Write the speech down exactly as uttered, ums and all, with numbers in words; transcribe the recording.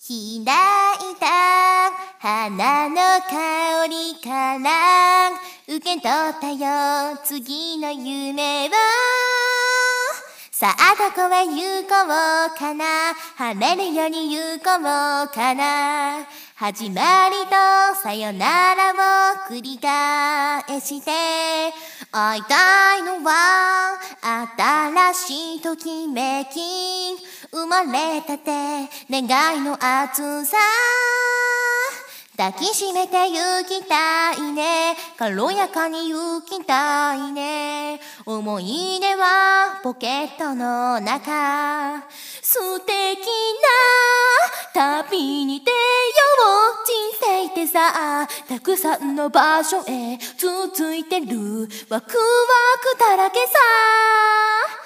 開いた花の香りから受け取ったよ次の夢を。さあどこへ行こうかな、晴れるように行こうかな。始まりとさよならを繰り返して会いたいのは新しいときめき、生まれたて願いの熱さ。抱きしめて行きたいね、軽やかに行きたいね。思い出はポケットの中、素敵な旅に出よう。人生ってさ、たくさんの場所へ続いてるワクワクだらけさ。